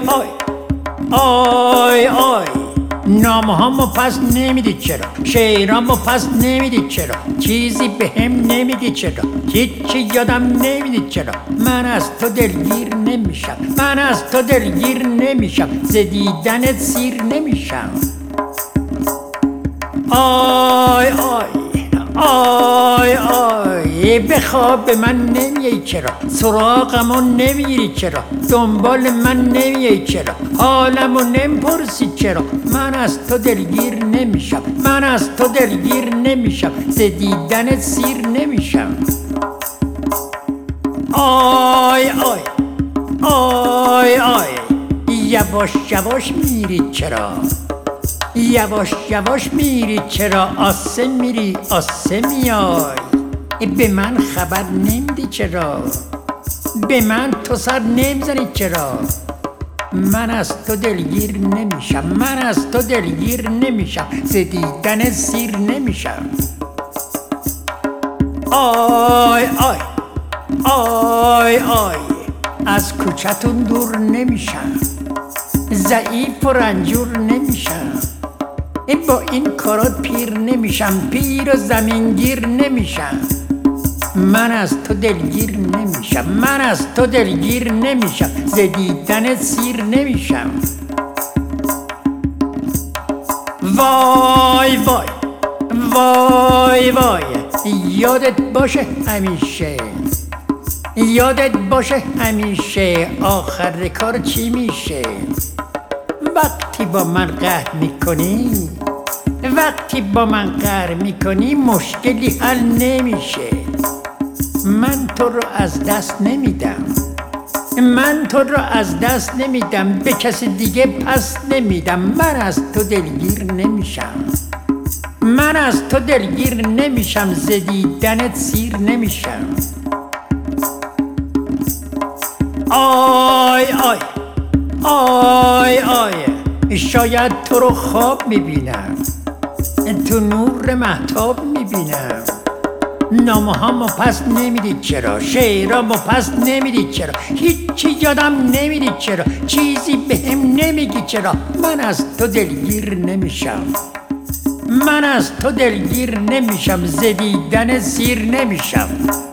آی آی آی نامهامو پس نمیدید چرا؟ شعرامو پس نمیدید چرا؟ چیزی به هم نمیگید چرا؟ هیچی یادم نمیدید چرا؟ من از تو دلگیر نمیشم، من از تو دلگیر نمیشم، ز دیدنت سیر نمیشم. آی آی آی آی به خواب من نمیای چرا؟ سراغمو نمیگیری چرا؟ دنبال من نمیای چرا؟ حالمو نمیپرسی چرا؟ من از تو دلگیر نمیشم، من از تو دلگیر نمیشم، ز دیدنت سیر نمیشم. آی آی آی آی یواش یواش میری چرا؟ یواش یواش میری چرا؟ آسه میری آسه میای، به من خبر نمیدی چرا؟ به من تو سر نمیزنی چرا؟ من از تو دلگیر نمیشم، من از تو دلگیر نمیشم، ز دیدن سیر نمیشم. آی آی آی آی از کوچتون دور نمیشم، ضعیف و رنجور نمیشم، با این کارات پیر نمیشم، پیر و زمینگیر نمیشم. من از تو دلگیر نمیشم، من از تو دلگیر نمیشم، ز دیدن سیر نمیشم. وای وای وای وای یادت باشه همیشه، یادت باشه همیشه آخر کار چی میشه. وقتی با من قهر میکنی، وقتی با من قهر میکنی مشکلی حل نمیشه. من تو رو از دست نمیدم، من تو رو از دست نمیدم، به کسی دیگه پس نمیدم. من از تو دلگیر نمیشم، من از تو دلگیر نمیشم، ز دیدنت سیر نمیشم. آی آی آی آی شاید تو رو خواب میبینم، تو نور مهتاب میبینم. نامه‌هامو پس نمیدید چرا؟ شعرامو پس نمیدید چرا؟ هیچی یادم نمیدید چرا؟ چیزی به هم نمیگی چرا؟ من از تو دلگیر نمیشم، من از تو دلگیر نمیشم، ز دیدن سیر نمیشم.